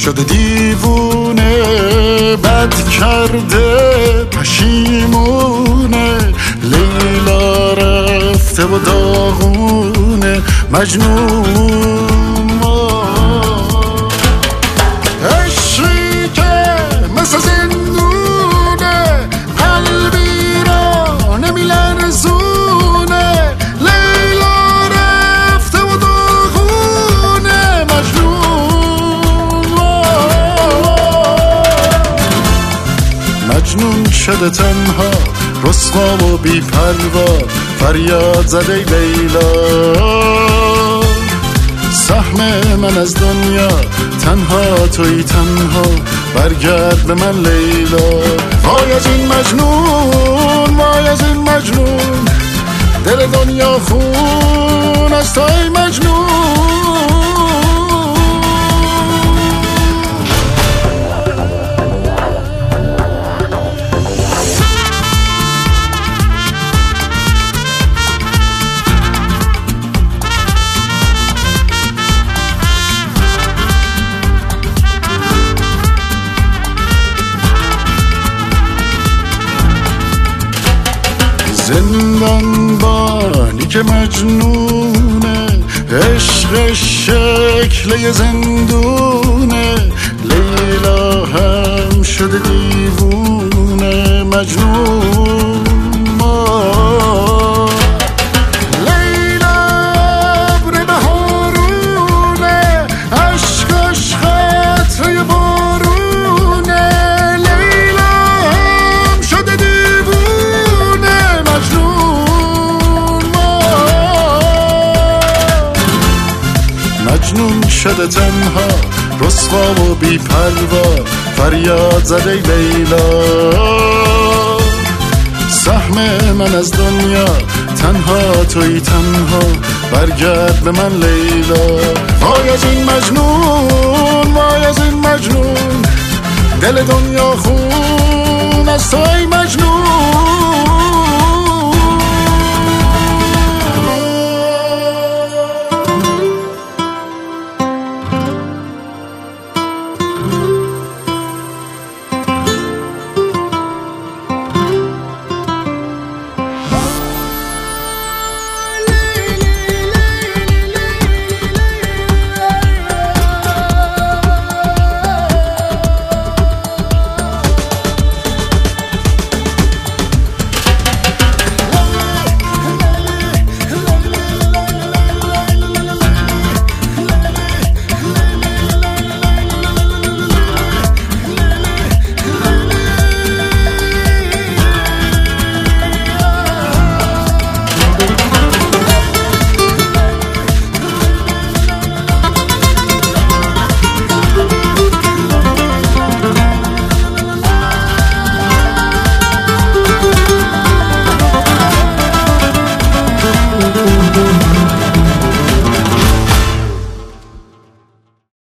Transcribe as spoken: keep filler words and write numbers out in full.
شده دیوونه، بد کرده پشیمونه. لیلا رفته و داغونه مجنون. عشقی که مثل زندونه، قلبی را نمیلرزونه. لیلا رفته و داغونه مجنون. مجنون شده تنها، رسوا و بی پروا، فریاد زده لیلا. سهم من از دنیا، تنها توی تنها، برگرد به من لیلا. وای از این مجنون، وای از این مجنون، دل دنیا خون از توی مجنون. زندان بانی که مجنونه، عشق شکل زندونه. لیلا هم شده دیوونه مجنون. لیلا ابر بهارونه، عشقش قطره بارونه. لیلا هم شده دیوونه مجنون. مجنون شده تنها، رسوا و بی پروا، فریاد زده لیلا. سهم من از دنیا، تنها توی تنها، برگرد به من لیلا. وای از این مجنون، وای از این مجنون، دل دنیا خون از توی مجنون.